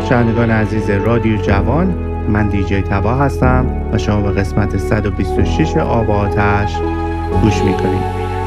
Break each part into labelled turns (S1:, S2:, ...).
S1: شنوندگان عزیز رادیو جوان، من دیجی تبا هستم و شما به قسمت 126 آب و آتش گوش میکنید.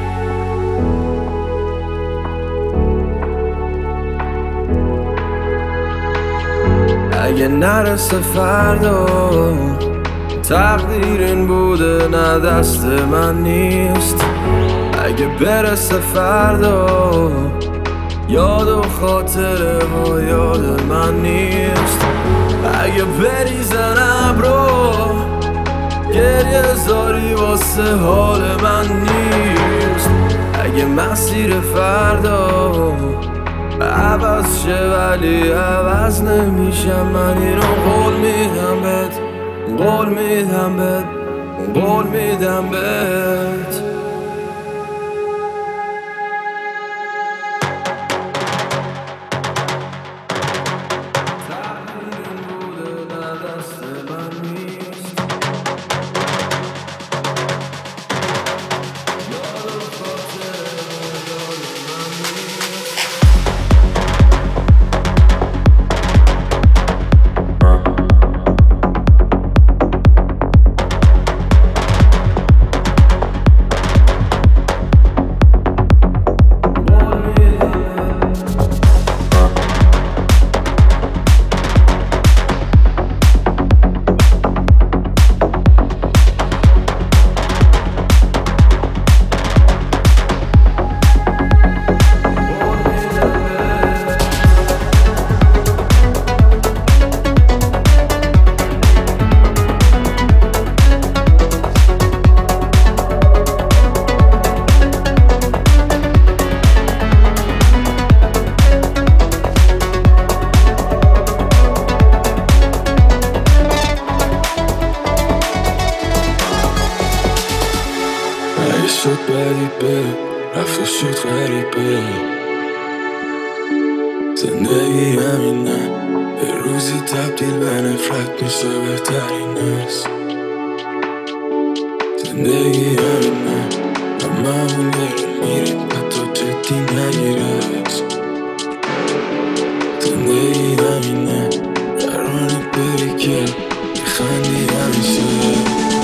S2: اگه نرسه فردا تقدیر این بوده نه دست من نیست. اگه برسه فردا یاد و خاطره ها یاد من نیست. اگه بریزن ابرو گریه زاری واسه حال من نیست. اگه مسیر فردا عوض شه ولی عوض نمیشم، من اینو قول میدم بهت، قول میدم بهت، قول میدم بهت.
S3: زندگی همینه، یه روزی تبدیل به نفرت میشه بهترین است. زندگی همینه، همه همون داریم میریم حتی جدی نگیرش. زندگی همینه، قراری بری که میخندی همیشه.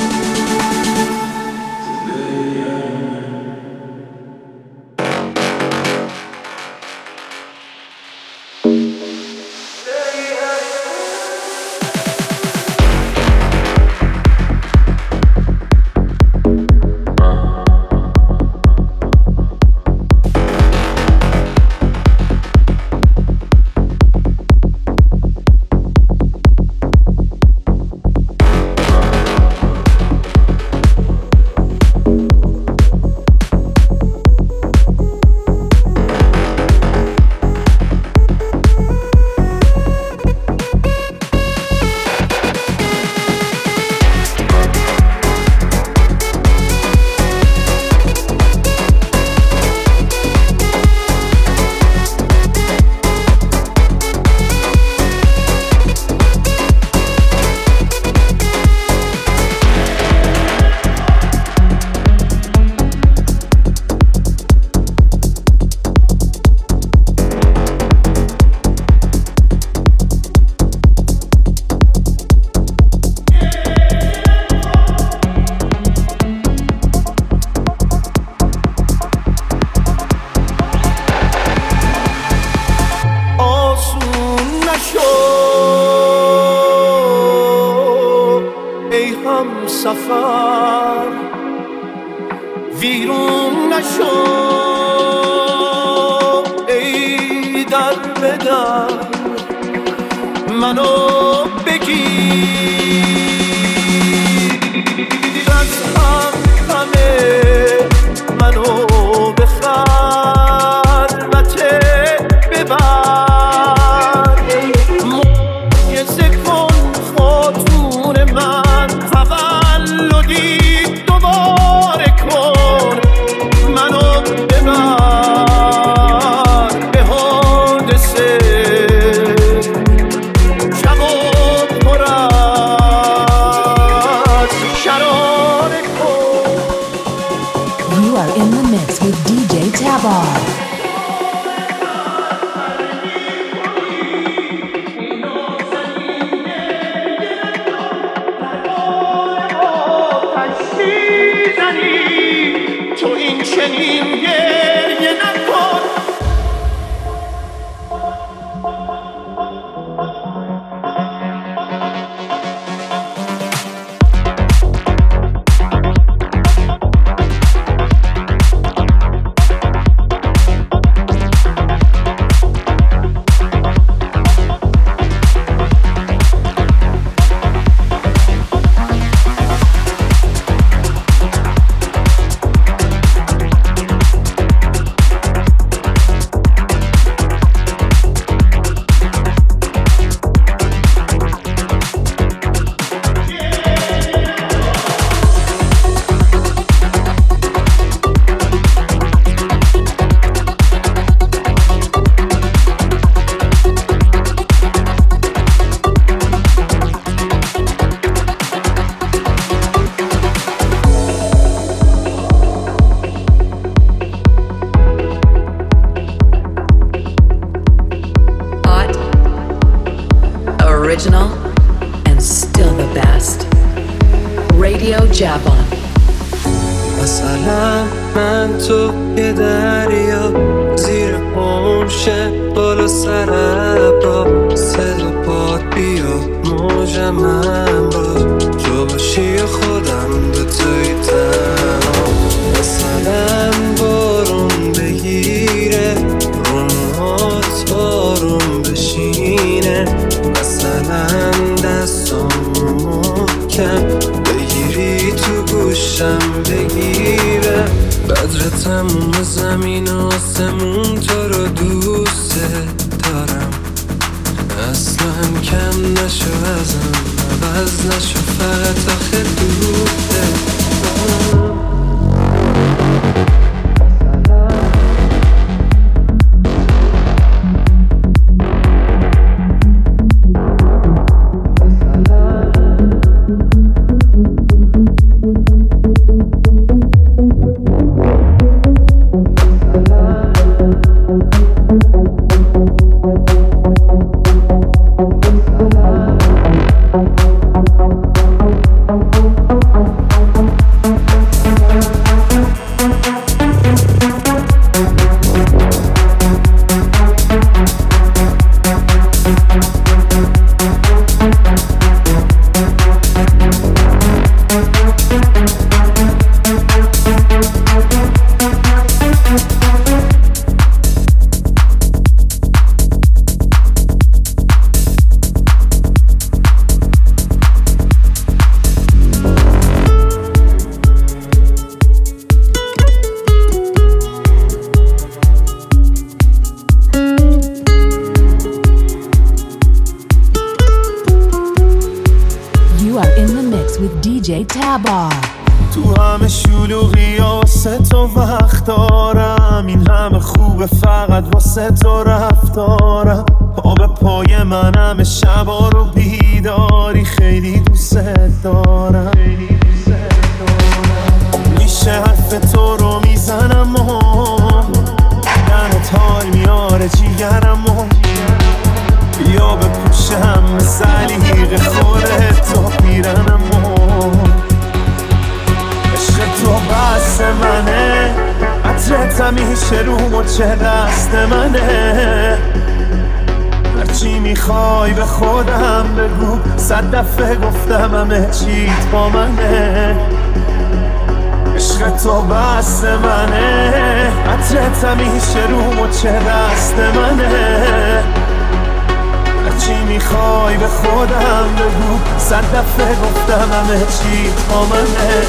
S4: سفر ویرون نشو ای در بدر منو بگیر از همه منو به خلوت ببر معجزه کن خاتون من تولدی دوباره کن منو ببر به حادثه شب و پر از شراره کن.
S5: You are in the mix with DJ Tabar. Javan.
S3: مثلا من تو یه دریا زیر پمشه بالا سر ابرا صدا پاد بیاد موج من با تو باشی خودم به توی تنها. مثلا بارون بگیره رونهات بارون بشینه، مثلا دستم محکم بگیری تو گوشم بگیره، بدر تموم زمین و آسمون تو رو دوست دارم، اصلا کم نشو ازم عوض نشو فقط آخه دوست دارم.
S5: DJ Tabar.
S6: تو همه شلوغی واسه تو وقت دارم، این همه خوبه فقط واسه تو رفتارم، پا به پای من همه شبا رو بیداری، خیلی دوست دارم. میشه حرف تو رو میزنم و دنت حال میاره جیگرم و بیا بپوشم سلیقه خوره تو پیرنم و عشق تو بس منه، عطرت همیشه رو مچه دست منه، هرچی میخوای به خودم بگو، 100 دفعه گفتم همه چیت با منه. عشق تو بس منه، عطرت همیشه رو مچه دست منه، هرچی میخوای به خودم بگو، 100 دفعه گفتم همه چیت با منه.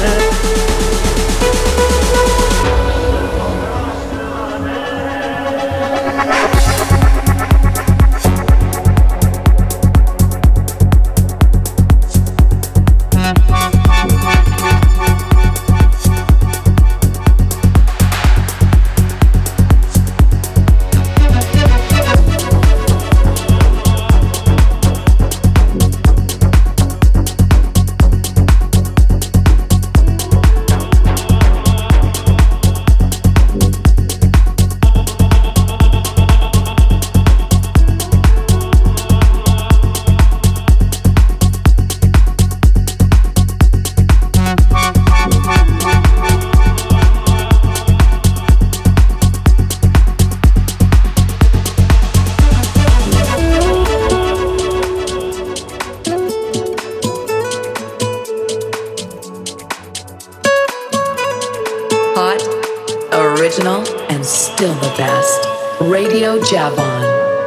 S5: Original and still the best. Radio Javan.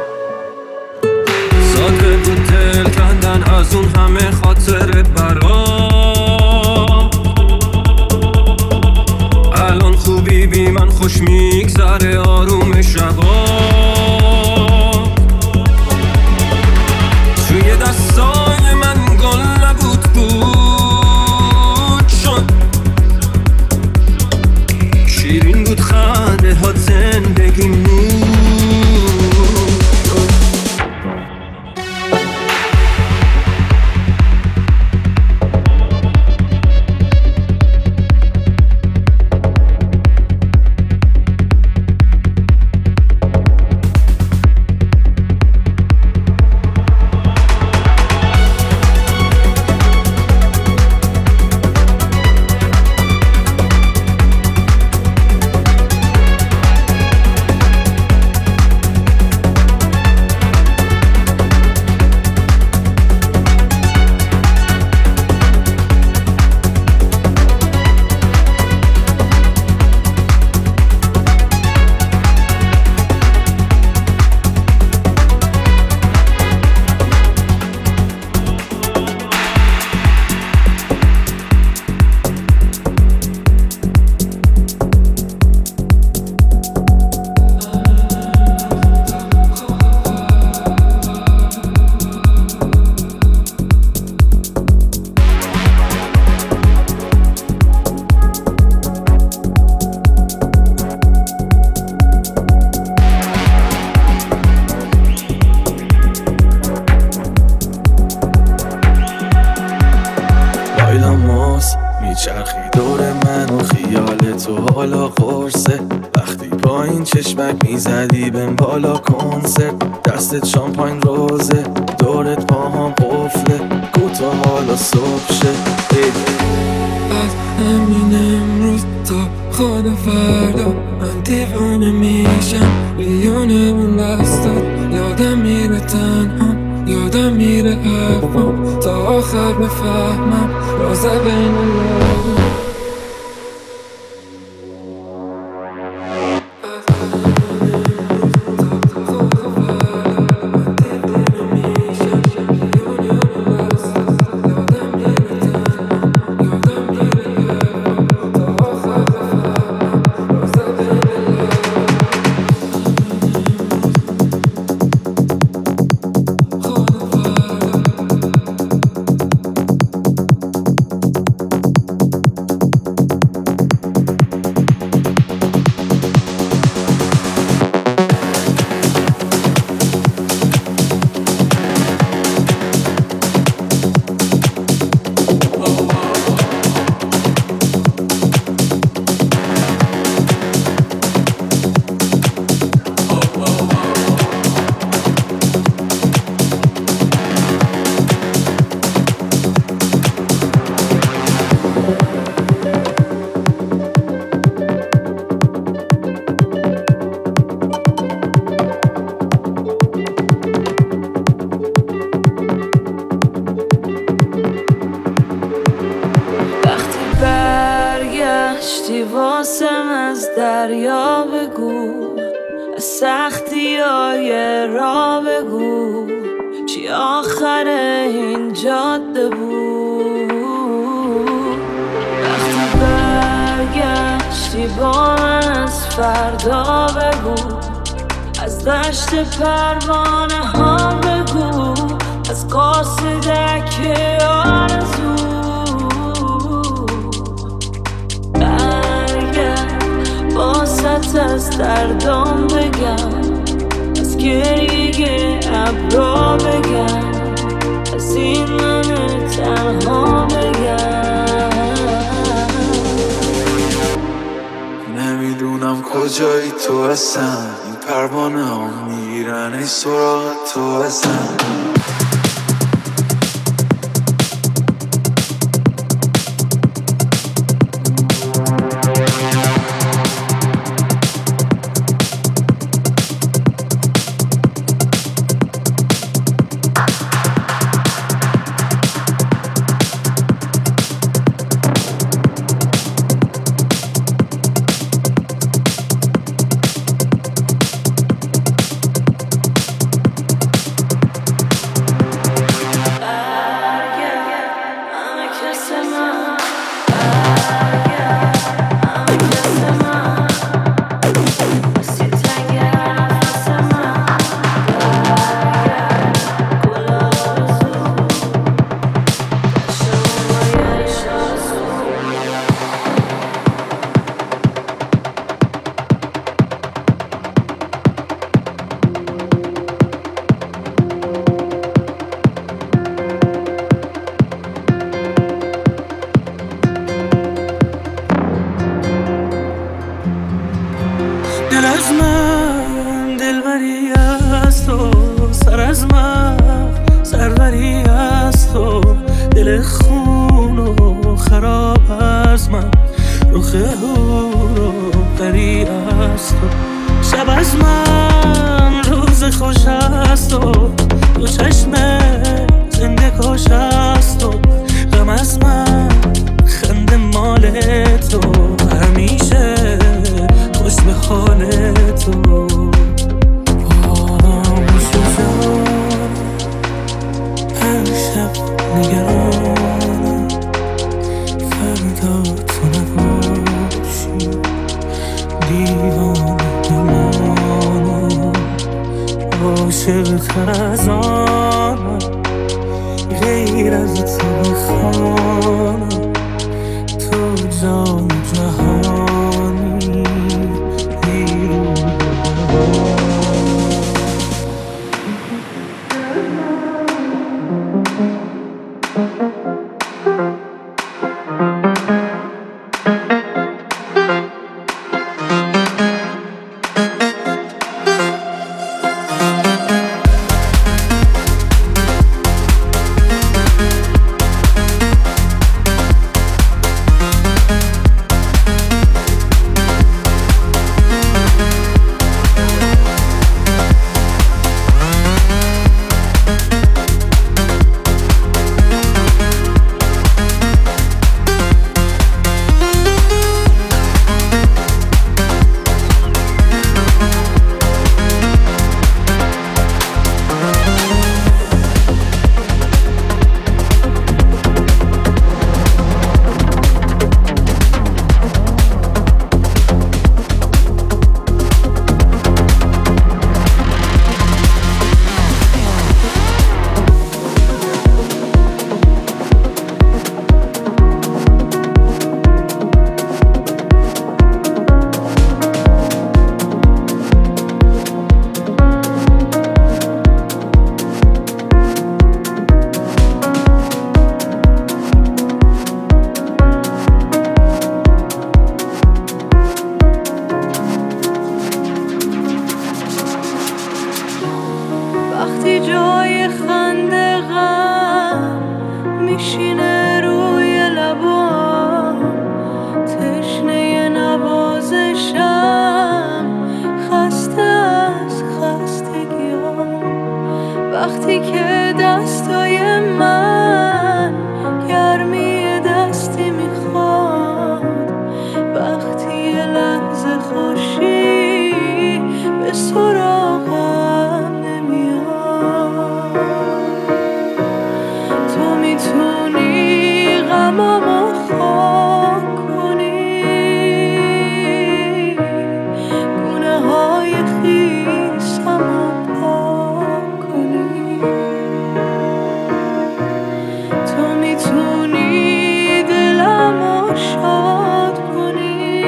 S3: ساده بود دل کندن از اون همه خاطر برام، الان خوبی بی من خوش میگذره آروم شبا، توی دستای من گل نبود بود شد، شیرین بود خنده ها زندگی مون. این چشمک میزدی بهم بالا کنسرت، دستت شامپاین روزه، دورت پاهام قفله، گو تا حالا صبح شه.
S7: از همین امروز تا خود فردا من دیوانه میشم، بیونه اون دستات یادم میره تنها، یادم میره حرفم تا آخر بفهمم رازه بین لبم.
S8: واسم از دریا بگو، از سختی های را بگو، چی آخر این جاده بود. وقتی برگشتی با من از فردا بگو، از دشت پروانه ها بگو، از قاصدک آرزو. باست از دردام بگم، از گریه ابرا بگم، از این من تنها بگم.
S3: نمیدونم کجایی تو اصلا، این پروانه ها میگیرن ای سراغ تو اصلا.
S6: دل از من دلبری از تو، سر از من سروری از تو، دل خون و خراب از من، رخ هور و پری از تو. شب از من روز خوش از تو، دو چشم زنده کش از تو. غم از من خنده مال تو، همیشه خوش به حال تو. میشه جان هر شب نگرانم، فردا تو نباشی دیوانه بمانم. عاشق تر از آنم، غیر از تو بخوانم، تو جان جهانی بیرون.
S8: وقتی جای خنده غم میشینه روی لبام، تشنه نوازشم، خسته از خستگیام. وقتی که دستای من گرمی دستی میخواد، وقتی یه لحظه خوشی به سراغم نمیاد، تو میتونی غمامو خاک کنی، گونه های خیسمو پاک کنی، تو میتونی دلمو شاد کنی،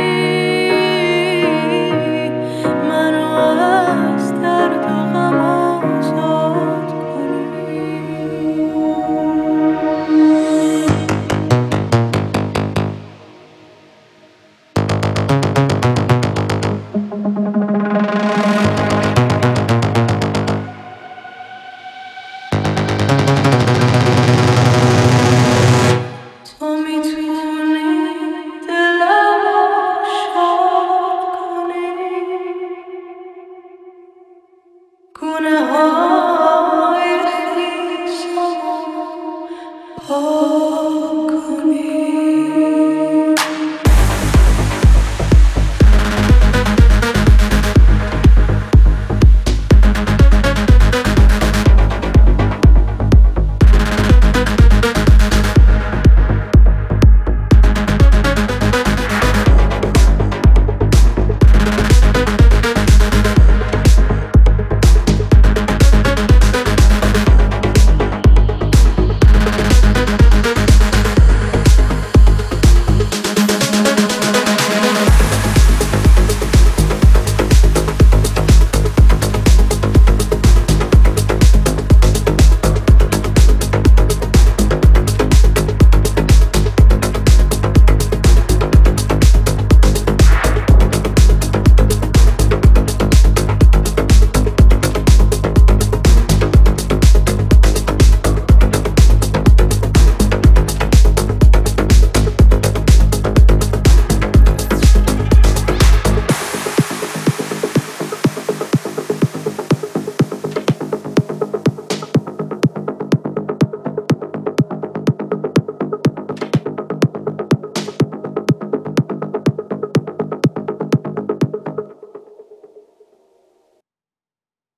S8: منو از درد و غم آزاد کنی. تو میتونی دلمو شاد کنی، گونه ها